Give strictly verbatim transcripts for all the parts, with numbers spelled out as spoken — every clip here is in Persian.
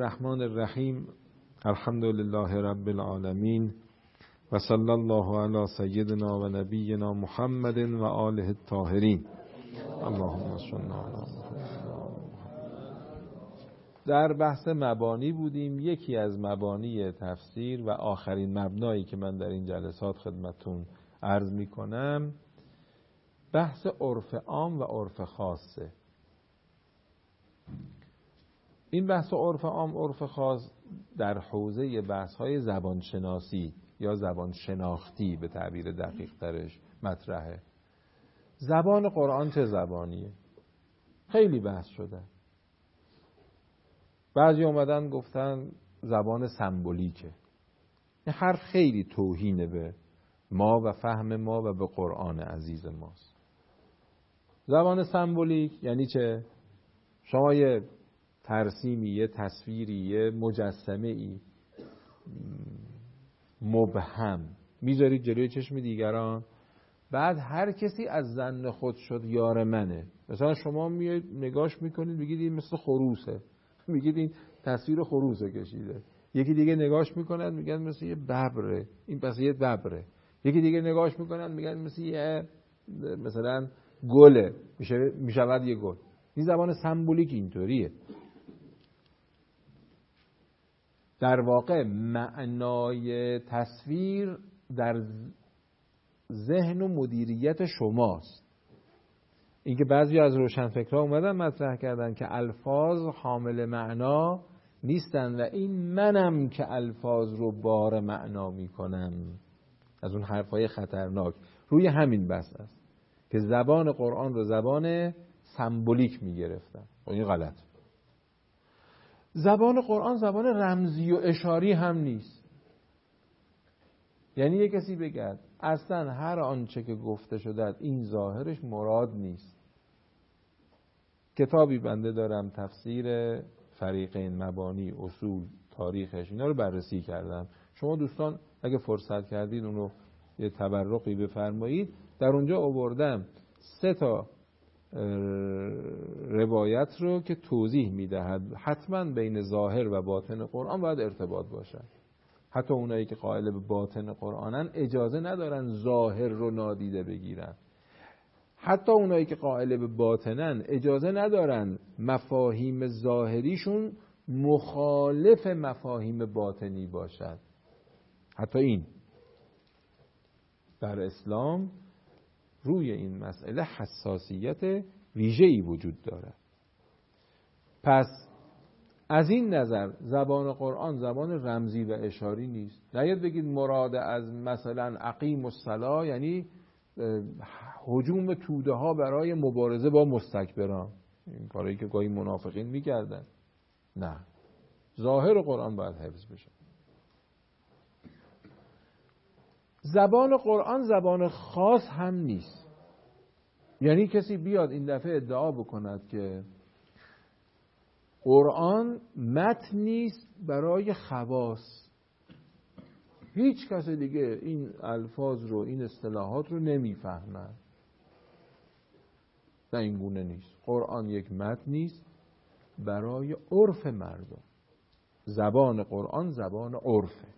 الرحمن الرحیم. الحمد لله رب العالمین و صلی الله علی سیدنا و نبینا محمد و آله الطاهرین. اللهم صل علی محمد. در بحث مبانی بودیم. یکی از مبانی تفسیر و آخرین مبنایی که من در این جلسات خدمتون عرض می کنم بحث عرف عام و عرف خاصه. این بحث عرف عام عرف خاص در حوزه بحث‌های زبانشناسی یا زبان شناختی به تعبیر دقیق ترش مطرحه. زبان قرآن چه زبانیه؟ خیلی بحث شده. بعضی اومدن گفتن زبان سمبولیکه. این حرف خیلی توهینه به ما و فهم ما و به قرآن عزیز ماست. زبان سمبولیک یعنی چه؟ شما یه ترسیمی، یه تصویری، یه مجسمه ای مبهم میذارید جلوی چشم دیگران، بعد هر کسی از ظن خود شد یار منه. مثلا شما میاد نگاش میکنید میگید این مثل خروسه، میگید این تصویر خروسه کشیده. یکی دیگه نگاش میکنن میگن مثل یه ببره، این پس یه ببره. یکی دیگه نگاش میکنن میگن مثل یه مثلا گله، میشه میشود یه گل. این زبان سمبولیک اینطوریه. در واقع معنای تصویر در ذهن و مدیریت شماست. اینکه بعضی از روشنفکرها اومدن مطرح کردن که الفاظ حامل معنا نیستن و این منم که الفاظ رو بار معنا میکنم. از اون حرفای خطرناک روی همین بحث است که زبان قرآن رو زبان سمبولیک میگرفتن. این غلط. زبان قرآن زبان رمزی و اشاری هم نیست. یعنی یک کسی بگه اصلا هر آنچه که گفته شده این ظاهرش مراد نیست. کتابی بنده دارم تفسیر فریقین، مبانی، اصول، تاریخش، اینا رو بررسی کردم. شما دوستان اگه فرصت کردید اونو یه تبرقی بفرمایید. در اونجا آوردم سه تا روایت رو که توضیح میدهد حتما بین ظاهر و باطن قرآن باید ارتباط باشه. حتی اونایی که قائل به باطن قرآنن اجازه ندارن ظاهر رو نادیده بگیرن. حتی اونایی که قائل به باطنن اجازه ندارن مفاهیم ظاهریشون مخالف مفاهیم باطنی باشد. حتی این در اسلام روی این مسئله حساسیت ویژه‌ای وجود دارد. پس از این نظر زبان قرآن زبان رمزی و اشاری نیست. نید بگید مراد از مثلا اقیم الصلاة یعنی هجوم توده ها برای مبارزه با مستکبران، این کاری که گاهی منافقین میکردن. نه، ظاهر قرآن باید حفظ بشه. زبان قرآن زبان خاص هم نیست. یعنی کسی بیاد این دفعه ادعا بکند که قرآن متن نیست برای خواص، هیچ کس دیگه این الفاظ رو، این اصطلاحات رو نمیفهمه. نه، این گونه نیست. قرآن یک متن نیست برای عرف مردم. زبان قرآن زبان عرفه.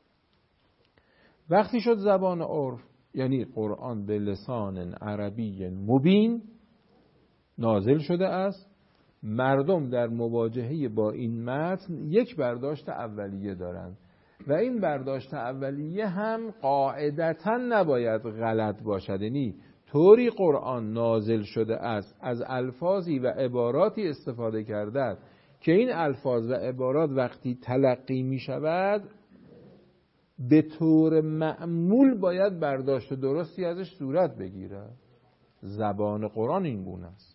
وقتی شد زبان عرف یعنی قرآن به لسان عربی مبین نازل شده است. مردم در مواجهه با این متن یک برداشت اولیه دارند و این برداشت اولیه هم قاعدتاً نباید غلط باشد. یعنی طوری قرآن نازل شده است، از الفاظی و عباراتی استفاده کرده که این الفاظ و عبارات وقتی تلقی می شود به طور معمول باید برداشت درستی ازش صورت بگیره. زبان قرآن این گونه است.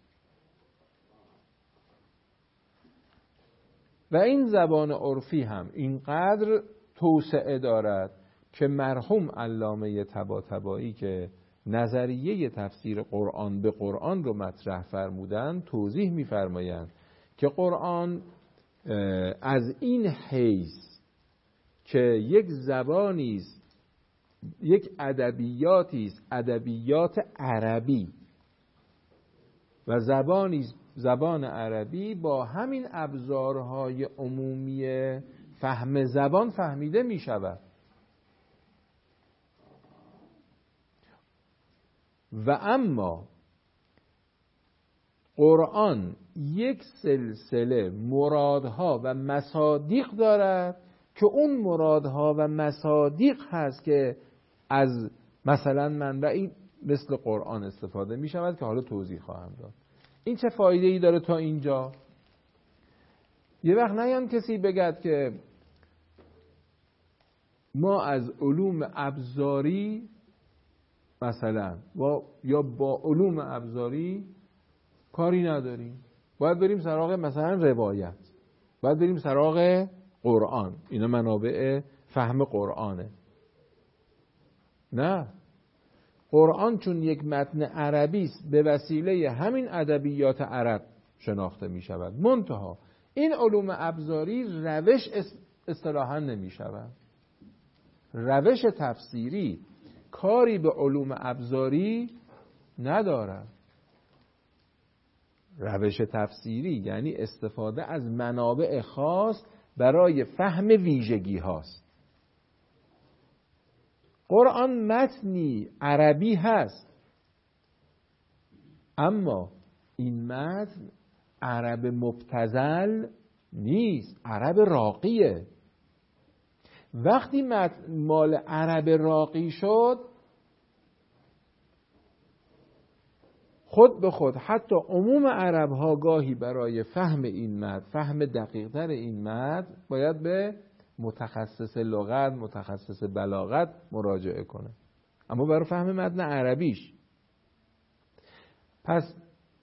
و این زبان عرفی هم اینقدر توسعه دارد که مرحوم علامه طباطبایی که نظریه تفسیر قرآن به قرآن رو مطرح فرمودند توضیح می‌فرمایند که قرآن از این حیث که یک زبانی است، یک ادبیاتی است، ادبیات عربی و زبانی است زبان عربی با همین ابزارهای عمومی فهم زبان فهمیده می شود. و اما قرآن یک سلسله مرادها و مصادیق دارد که اون مرادها و مصادیق هست که از مثلا منبعی مثل قرآن استفاده می شود که حالا توضیح خواهم داد. این چه فایده ای داره تا اینجا؟ یه وقت نیان کسی بگد که ما از علوم ابزاری مثلا و یا با علوم ابزاری کاری نداریم، باید بریم سراغ مثلا روایت، باید بریم سراغ قرآن، اینا منابع فهم قرآنه. نه، قرآن چون یک متن عربی است به وسیله همین ادبیات عرب شناخته می شود. منتها این علوم ابزاری روش اصطلاحاً نمی شود. روش تفسیری کاری به علوم ابزاری ندارد. روش تفسیری یعنی استفاده از منابع خاص برای فهم ویژگی هاست. قرآن متنی عربی هست، اما این متن عرب مبتذل نیست، عرب راقیه. وقتی متن مال عرب راقی شد، خود به خود حتی عموم عرب ها گاهی برای فهم این متن، فهم دقیق‌تر این متن، باید به متخصص لغت، متخصص بلاغت مراجعه کنه، اما برای فهم متن عربیش. پس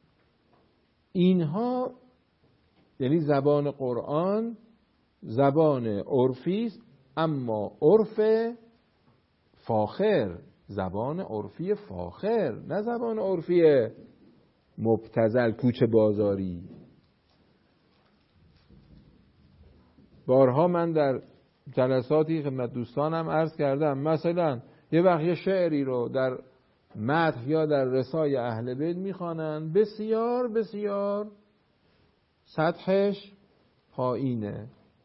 اینها یعنی زبان قرآن زبان عرفی است، اما عرف فاخر، زبان عرفی فاخر، نه زبان عرفی مبتذل کوچه بازاری. بارها من در جلساتی خدمت دوستانم عرض کردم، مثلا یه وقت یه شعری رو در مدح یا در رثای اهل بیت میخوانن، بسیار بسیار سطحش پایینه.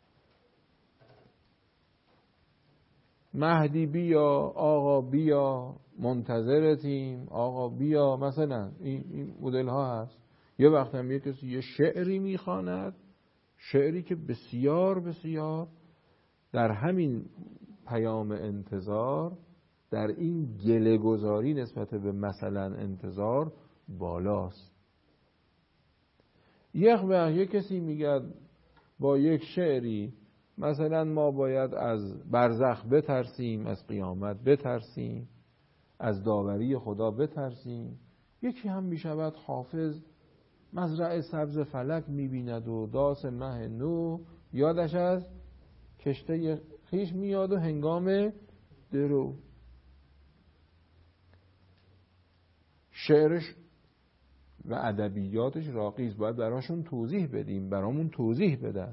مهدی بیا، آقا بیا، منتظرتیم، آقا بیا، مثلا این, این مدل ها هست. یه وقت هم یه کسی یه شعری میخواند، شعری که بسیار بسیار در همین پیام انتظار، در این گله گذاری نسبت به مثلا انتظار بالاست. یک وقت یه کسی میگه با یک شعری مثلا ما باید از برزخ بترسیم، از قیامت بترسیم، از داوری خدا بترسیم. یکی هم میشود حافظ مزرعه سبز فلک میبیند و داس مه نو، یادش از کشته خیش میاد و هنگام درو. شعرش و ادبیاتش راقی است، باید براشون توضیح بدیم، برامون توضیح بدن.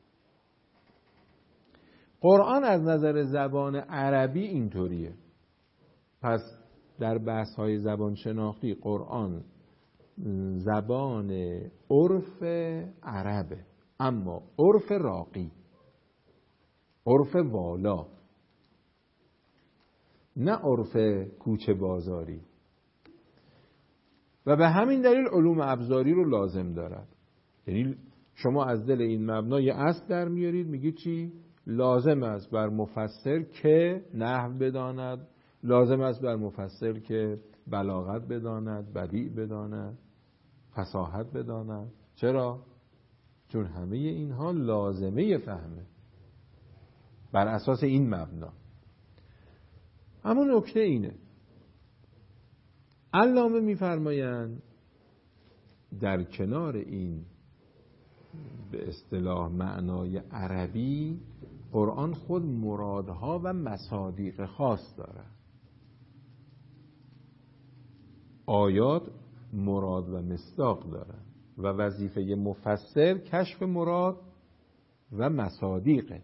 قرآن از نظر زبان عربی اینطوریه. پس در بحث های زبان شناختی قرآن زبان عرف عربه، اما عرف راقی، عرف والا، نه عرف کوچه بازاری. و به همین دلیل علوم ابزاری رو لازم دارد. یعنی شما از دل این مبنا یه اصل در میارید، میگید چی؟ لازم است بر مفسر که نحو بداند، لازم است بر مفسر که بلاغت بداند، بدیع بداند، فصاحت بداند. چرا؟ چون همه اینها لازمه فهمه بر اساس این مبنا. اما نکته اینه، علامه میفرمایند در کنار این به اصطلاح معنای عربی، قرآن خود مرادها و مصادیق خاص دارد. آیات مراد و مصداق دارد و وظیفه مفسر کشف مراد و مصادیقه.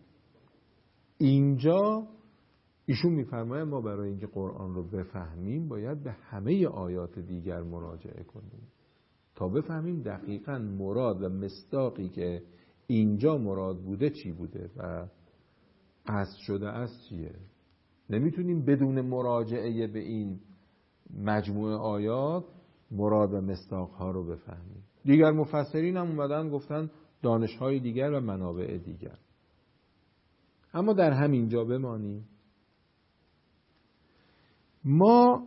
اینجا ایشون میفرماید ما برای اینکه قرآن رو بفهمیم باید به همه آیات دیگر مراجعه کنیم تا بفهمیم دقیقاً مراد و مصداقی که اینجا مراد بوده چی بوده و قصد شده است چیه. نمیتونیم بدون مراجعه به این مجموعه آیات مراد و مصداقها رو بفهمیم. دیگر مفسرین هم اومدن گفتن دانش‌های دیگر و منابع دیگر. اما در همین جا بمانیم. ما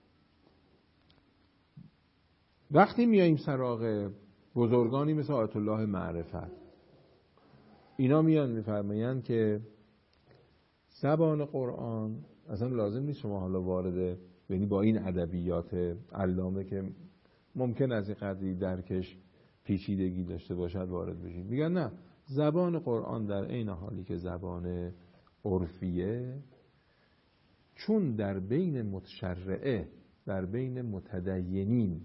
وقتی میاییم سراغ بزرگانی مثل آیت الله معرفت، اینا میان میفرمایند که زبان قرآن اصلا لازم نیست شما حالا وارد، یعنی با این ادبیات علامه که ممکن از این قدری درکش پیچیدگی داشته باشد وارد بشید. میگن نه، زبان قرآن در عین حالی که زبان عرفیه، چون در بین متشرعه، در بین متدینین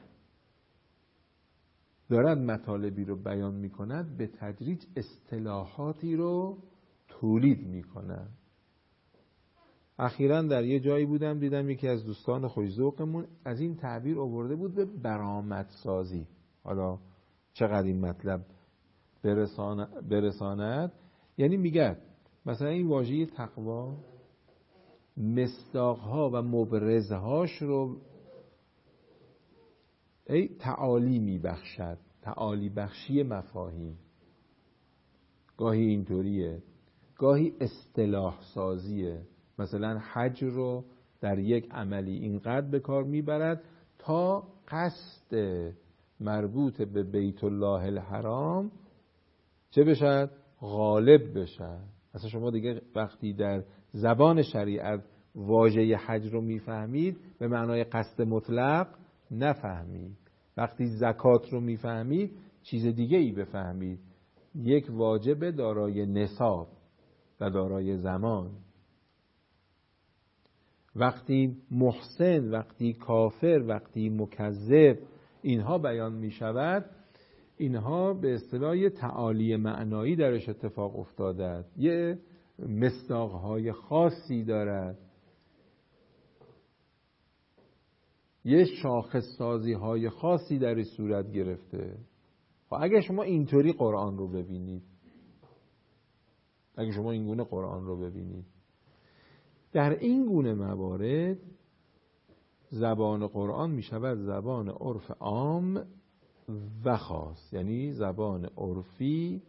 دارد مطالبی رو بیان میکند، به تدریج اصطلاحاتی رو تولید میکند. اخیراً در یه جایی بودم دیدم یکی از دوستان خوش‌ذوقمون از این تعبیر آورده بود به برآمدسازی. حالا چقدر این مطلب برساند، یعنی میگه مثلا این واژه تقوا مصداقها و مبرزهاش رو ای تعالی میبخشد، تعالی بخشی مفاهیم. گاهی اینطوریه، گاهی اصطلاح سازیه. مثلا حج رو در یک عملی اینقدر به کار میبرد تا قصد مربوط به بیت الله الحرام چه بشد؟ غالب بشد. اصلا شما دیگه وقتی در زبان شریعت واژه حج رو میفهمید به معنای قصد مطلق نفهمید. وقتی زکات رو میفهمید چیز دیگه ای بفهمید، یک واجب دارای نصاب و دارای زمان. وقتی محسن، وقتی کافر، وقتی مکذب، اینها بیان می شود، اینها به اصطلاح تعالی معنایی درش اتفاق افتاده، یه مصداقهای خاصی دارد، یه شاخص سازی های خاصی درش صورت گرفته. و اگه شما اینطوری قرآن رو ببینید، اگه شما این گونه قرآن رو ببینید، در این گونه موارد زبان قرآن می شود زبان عرف عام و خاص، یعنی زبان عرفی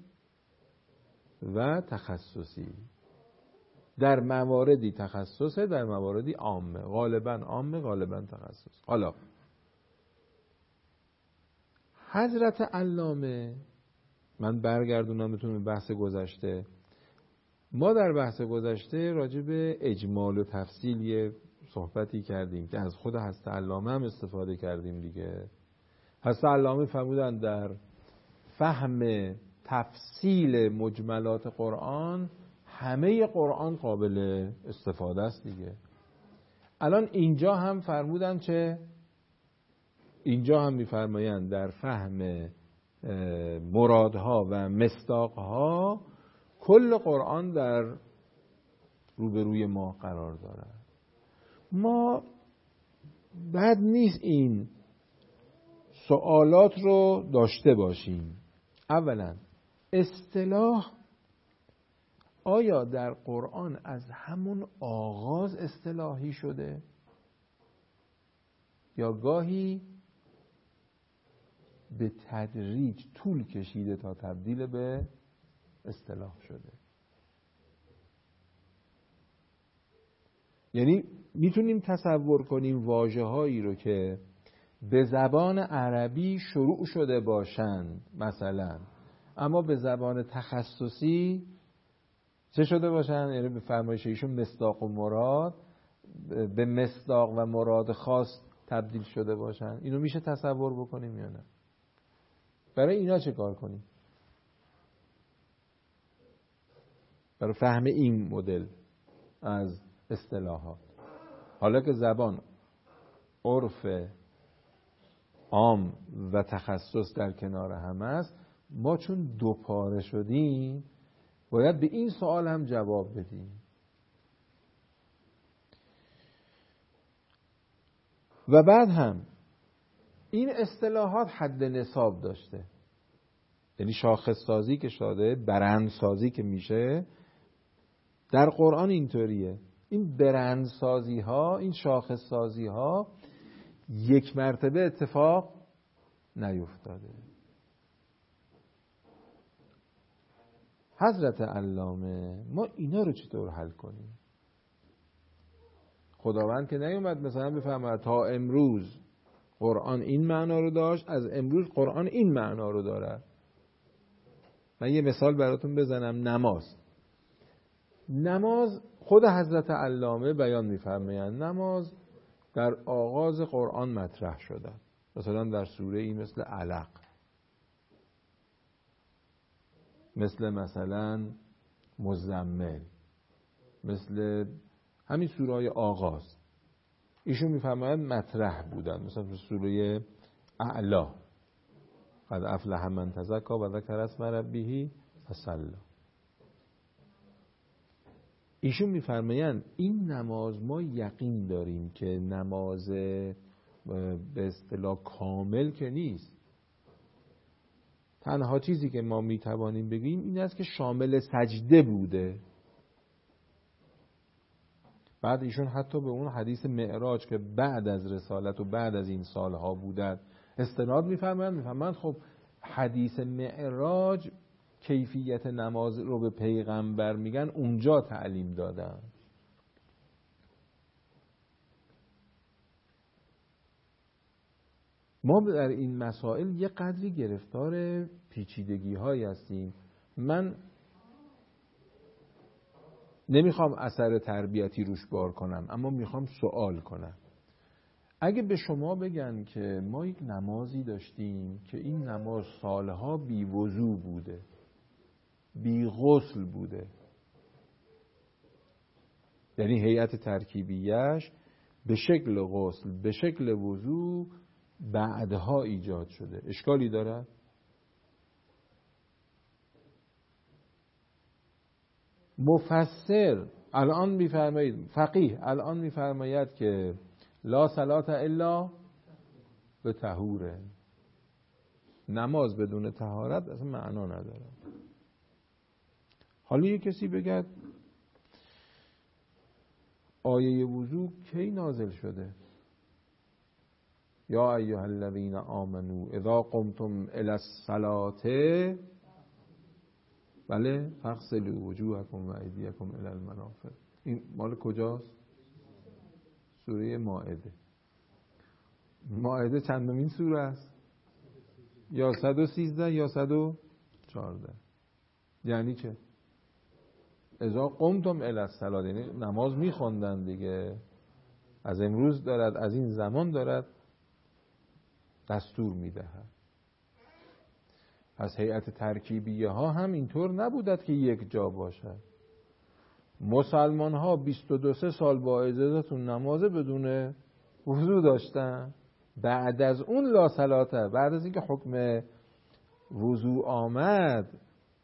و تخصصی. در مواردی تخصصه، در مواردی عامه، غالبا عامه، غالبا تخصص. حالا حضرت علامه، من برگردونمتون به بحث گذشته. ما در بحث گذشته راجع به اجمال و تفصیل یه صحبتی کردیم که از خود حضرت علامه هم استفاده کردیم دیگه. حضرت علامه فرمودن در فهم تفصیل مجملات قرآن همه قرآن قابل استفاده است دیگه. الان اینجا هم فرمودن چه؟ اینجا هم میفرمایند در فهم مرادها و مصداقها کل قرآن در روبروی ما قرار دارد. ما بد نیست این سوالات رو داشته باشیم. اولا اصطلاح، آیا در قرآن از همون آغاز اصطلاحی شده یا گاهی به تدریج طول کشیده تا تبدیل به اصطلاح شده؟ یعنی میتونیم تصور کنیم واژه‌هایی رو که به زبان عربی شروع شده باشند مثلا، اما به زبان تخصصی چه شده باشند؟ یعنی به فرمایش ایشون مصداق و مراد به مصداق و مراد خاص تبدیل شده باشند. اینو میشه تصور بکنیم یا نه؟ برای اینا چه کار کنیم؟ برای فهم این مدل از اصطلاحات، حالا که زبان عرف عام و تخصص در کنار هم است، ما چون دو پاره شدیم باید به این سوال هم جواب بدیم. و بعد هم این اصطلاحات حد نصاب داشته، یعنی شاخص سازی که شده، برند سازی که میشه در قرآن اینطوریه. این برند سازی ها، این شاخص سازی ها یک مرتبه اتفاق نیفتاده. حضرت علامه ما اینا رو چطور حل کنیم؟ خداوند که نیومد مثلا بفهمد تا امروز قرآن این معنا رو داشت، از امروز قرآن این معنا رو داره. من یه مثال براتون بزنم. نماز نماز خود حضرت علامه بیان می‌فرمایند نماز در آغاز قرآن مطرح شده، مثلا در سوره ای مثل علق، مثل مثلا مزمل، مثل همین سوره‌های آغاز ایشون می‌فرمایند مطرح بودن. مثلا در سوره اعلی قد افلح من تزکا و ذکر اسم ربه فصلی. ایشون می‌فرمایند این نماز ما یقین داریم که نماز به اصطلاح کامل که نیست. تنها چیزی که ما میتوانیم بگیم این است که شامل سجده بوده. بعد ایشون حتی به اون حدیث معراج که بعد از رسالت و بعد از این سالها بودن استناد می‌فرمایند. می‌فرمایند خب حدیث معراج کیفیت نماز رو به پیغمبر میگن اونجا تعلیم دادن. ما در این مسائل یه قدری گرفتار پیچیدگی هایی هستیم. من نمیخوام اثر تربیتی روش بار کنم، اما میخوام سوال کنم. اگه به شما بگن که ما یک نمازی داشتیم که این نماز سالها بی وضو بوده، بی غسل بوده، یعنی هیئت ترکیبیش به شکل غسل به شکل وضو بعدها ایجاد شده، اشکالی داره؟ مفسر الان میفرمایید، فقیه الان میفرماید که لا صلات الا به طهوره، نماز بدون طهارت اصلا معنا نداره. حالا یه کسی بگه آیه وضو کی نازل شده؟ یا ایها الذین آمنو اذا قمتم الی الصلاة بله فاغسلوا وجوهکم و ایدیکم الی المرافق. این مال کجاست؟ سوره مائده. مائده چندمین سوره است؟ یا صد و سیزده یا صد و چهارده. یعنی چه؟ اذا قمتم الی الصلاة یعنی نماز میخوندن دیگه. از امروز دارد، از این زمان دارد دستور میدهد. پس هیئت ترکیبیه ها هم اینطور نبودد که یک جا باشد. مسلمان ها بیست و دو سال با اجازهتون نماز بدون وضو داشتن. بعد از اون لا صلاته، بعد از اینکه حکم وضو آمد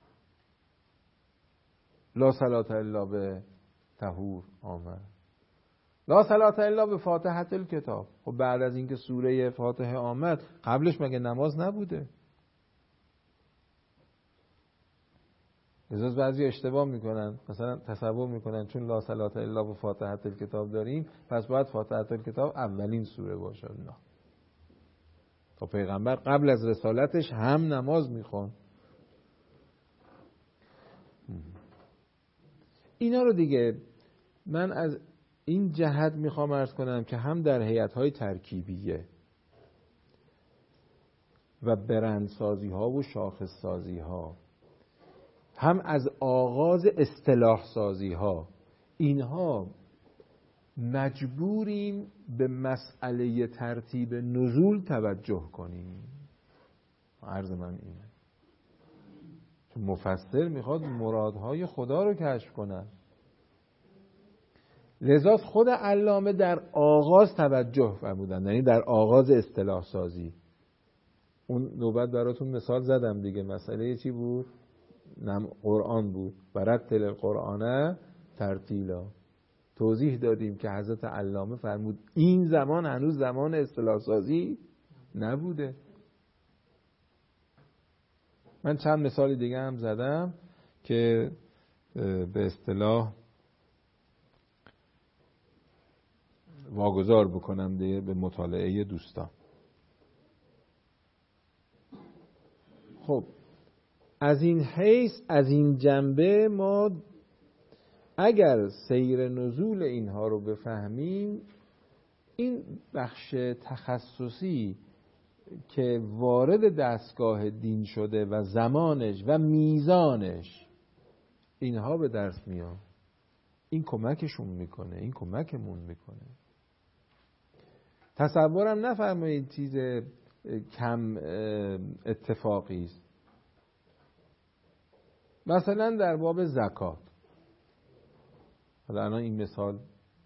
لا صلاة الا به طهور آمد. لا صلاة الا به فاتحة الکتاب. خب بعد از اینکه سوره فاتحه آمد قبلش مگه نماز نبوده؟ لذا بعضی اشتباه میکنن، مثلا تصور میکنن چون لا صلاة الا به فاتحة الکتاب داریم پس باید فاتحة الکتاب اولین سوره باشه. نه، تا پیغمبر قبل از رسالتش هم نماز میخوان. اینا رو دیگه من از این جهت میخوام عرض کنم که هم در هیئت‌های ترکیبیه و برندسازی ها و شاخص سازی ها، هم از آغاز اصطلاح سازی ها، اینها مجبوریم به مسئله ترتیب نزول توجه کنیم. عرض من اینه، چون مفسر میخواد مرادهای خدا رو کشف کنه. لذا خود علامه در آغاز توجه فرمودن، یعنی در آغاز اصطلاح سازی. اون نوبت براتون مثال زدم دیگه. مسئله چی بود؟ نم قرآن بود. برتل القرآن ترتیلا. توضیح دادیم که حضرت علامه فرمود این زمان هنوز زمان اصطلاح سازی نبوده. من چند مثال دیگه هم زدم که به اصطلاح واگذار بکنم دیگه به مطالعه دوستان. خب از این حیث، از این جنبه ما اگر سیر نزول اینها رو بفهمیم، این بخش تخصصی که وارد دستگاه دین شده و زمانش و میزانش اینها به درس میاد، این کمکشون میکنه، این کمکمون میکنه. تصورم نفرمایید چیز کم اتفاقی است. مثلا در باب زکات، حالا الان این مثال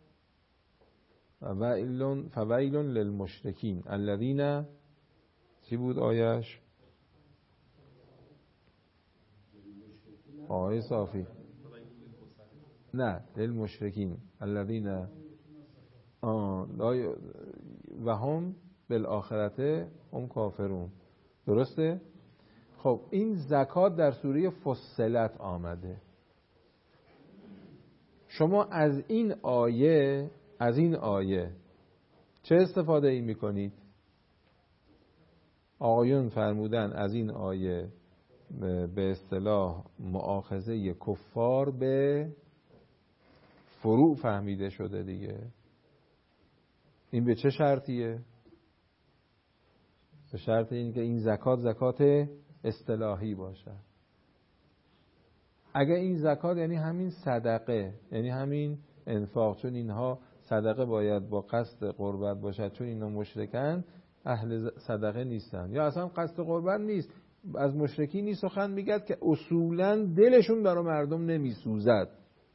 فویل فویل للمشرکین الذین، چی بود آیش؟ آیه صافی نه، للمشرکین الذین و هم بالآخرة هم کافرون. درسته؟ خب این زکات در سوره فصلت آمده. شما از این آیه از این آیه چه استفاده ای میکنید؟ آقایون فرمودن از این آیه به اصطلاح مؤاخذه کفار به فروع فهمیده شده دیگه. این به چه شرطیه؟ به شرط این که این زکات زکات اصطلاحی باشه. اگر این زکات یعنی همین صدقه، یعنی همین انفاق، چون اینها صدقه باید با قصد قربت باشد، چون اینا مشرکن اهل صدقه نیستن، یا اصلا قصد قربت نیست، از مشرکی نیست، سخن میگد که اصولا دلشون برای مردم نمیسوزد.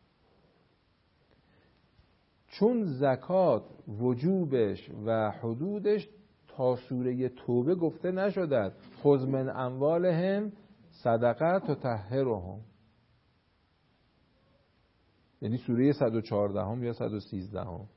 چون زکات وجوبش و حدودش تا سوره توبه گفته نشده، خذ من اموالهم صدقه تطهرهم، یعنی سوره صد و چهارده هم یا صد و سیزده هم.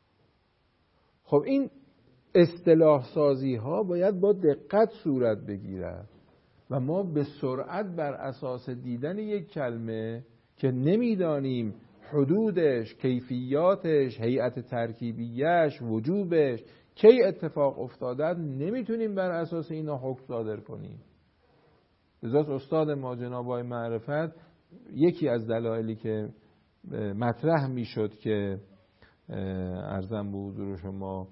خب این اصطلاح سازی ها باید با دقت صورت بگیرد و ما به سرعت بر اساس دیدن یک کلمه که نمیدانیم حدودش، کیفیاتش، هیئت ترکیبیش، وجوبش کی اتفاق افتاده، نمیتونیم بر اساس اینا حکم صادر کنیم. لذا استاد ما جناب آقای معرفت یکی از دلایلی که مطرح میشد که عرضم به حضور شما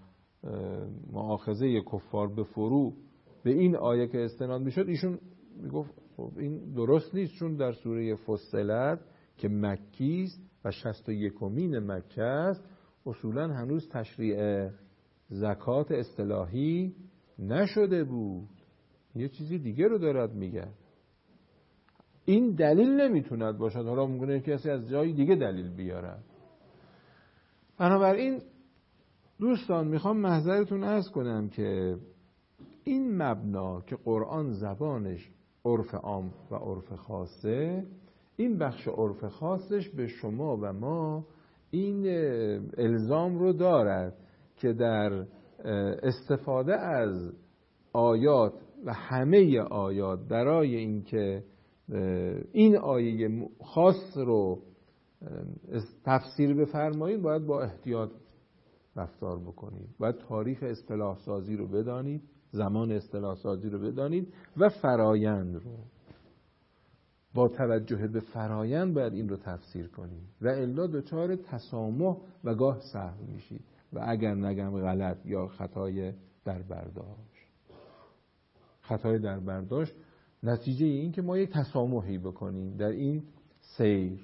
مؤاخذه کفار به فروع به این آیه که استناد میشد، ایشون میگفت خب این درست نیست، چون در سوره فصلت که مکی است و شصت و یکمین مکه است اصولا هنوز تشریع زکات اصطلاحی نشده بود، یه چیزی دیگه رو دارد میگه. این دلیل نمیتوند باشد، حالا ممکنه کسی از جای دیگه دلیل بیاره. بنابراین دوستان میخوام محضرتون عرض کنم که این مبنا که قرآن زبانش عرف عام و عرف خاصه، این بخش عرف خاصش به شما و ما این الزام رو دارد که در استفاده از آیات و همه آیات برای اینکه این آیه خاص رو تفسیر بفرمایید باید با احتیاط رفتار بکنید، باید تاریخ اصطلاح سازی رو بدانید، زمان اصطلاح سازی رو بدانید و فرایند رو. با توجه به فرایند باید این رو تفسیر کنید و الا دچار تسامح و گاه سهو میشید و اگر نگم غلط یا خطای در برداشت. خطای در برداشت نتیجه این که ما یک تسامحی بکنیم در این سیر.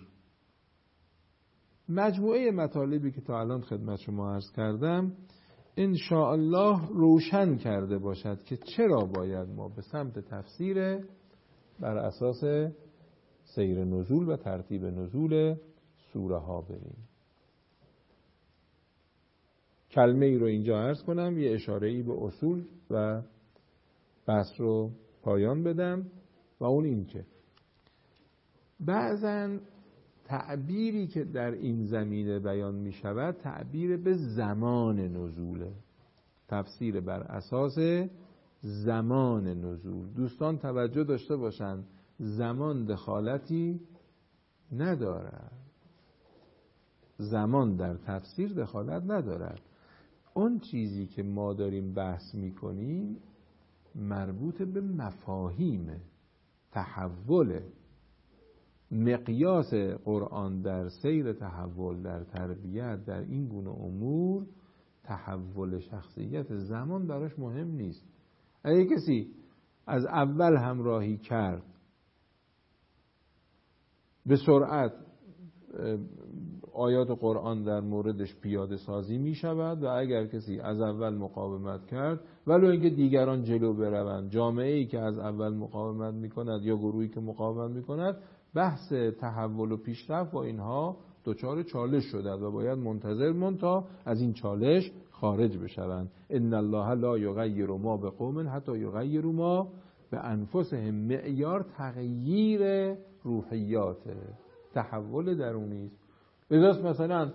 مجموعه مطالبی که تا الان خدمت شما عرض کردم ان شاء الله روشن کرده باشد که چرا باید ما به سمت تفسیر بر اساس سیر نزول و ترتیب نزول سوره ها بریم. کلمه ای رو اینجا عرض کنم، یه اشاره ای به اصول و بحث رو پایان بدم و اون این که بعضن تعبیری که در این زمینه بیان می شود تعبیر به زمان نزوله، تفسیر بر اساس زمان نزول. دوستان توجه داشته باشن، زمان دخالتی ندارد. زمان در تفسیر دخالت ندارد. اون چیزی که ما داریم بحث میکنیم مربوط به مفاهیم تحول. مقیاس قرآن در سیر تحول، در تربیت، در این گونه امور تحول شخصیت، زمان براش مهم نیست. اگه کسی از اول همراهی کرد به سرعت آیات قرآن در موردش پیاده سازی می شود و اگر کسی از اول مقاومت کرد ولو اینکه دیگران جلو بروند، جامعه ای که از اول مقاومت می کند یا گروهی که مقاومت می کند، بحث تحول و پیشرفت با اینها دچار چالش شده و باید منتظر مون تا از این چالش خارج بشوند. ان الله لا یغیر ما بقوم حتی یغیروا ما بانفسهم. معیار تغییر روحیات، تحول درونی است. لذا مثلا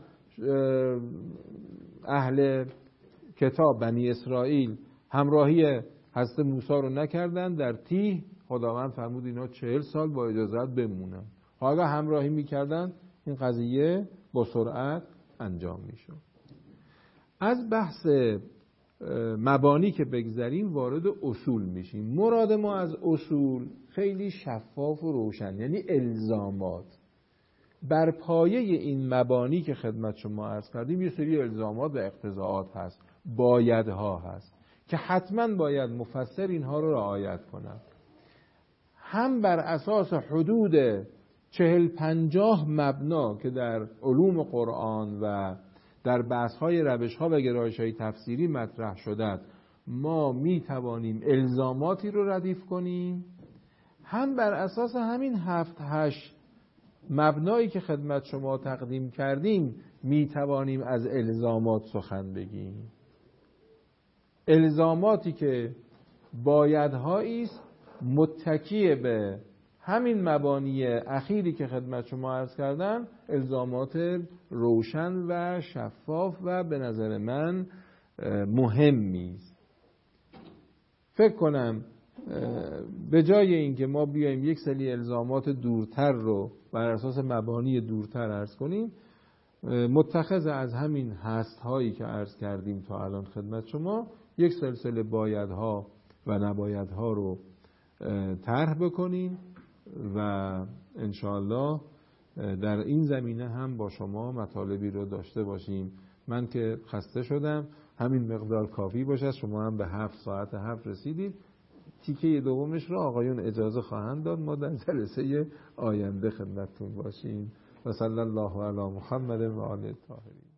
اهل کتاب بنی اسرائیل همراهی حضرت موسی رو نکردن، در تیه خداوند فرمود اینا چهل سال با اجازت بمونن. اگر همراهی میکردن این قضیه با سرعت انجام میشد. از بحث مبانی که بگذریم وارد اصول میشیم. مراد ما از اصول خیلی شفاف و روشن، یعنی الزامات. بر پایه این مبانی که خدمت شما عرض کردیم یه سری الزامات و اقتضاعات هست، بایدها هست که حتما باید مفسر اینها رو رعایت کند. هم بر اساس حدود چهل پنجاه مبنا که در علوم قرآن و در بحث‌های روش‌ها و گرایش‌های تفسیری مطرح شده ما می توانیم الزاماتی رو ردیف کنیم، هم بر اساس همین هفت هشت مبنایی که خدمت شما تقدیم کردیم می توانیم از الزامات سخن بگیم. الزاماتی که بایدهایی است متکی به همین مبانی اخیری که خدمت شما عرض کردم، الزامات روشن و شفاف و به نظر من مهمی است. فکر کنم به جای اینکه ما بیایم یک سری الزامات دورتر رو بر اساس مبانی دورتر عرض کنیم، متخذ از همین هست هایی که عرض کردیم تا الان خدمت شما یک سلسله بایدها و نبایدها رو طرح بکنیم و انشاءالله در این زمینه هم با شما مطالبی رو داشته باشیم. من که خسته شدم، همین مقدار کافی باشه. شما هم به هفت ساعت هفت رسیدید. تیکه دومش رو آقایون اجازه خواهند داد، ما در جلسه آینده خدمتتون باشیم. و صلی الله علی محمد و آله الطاهرین.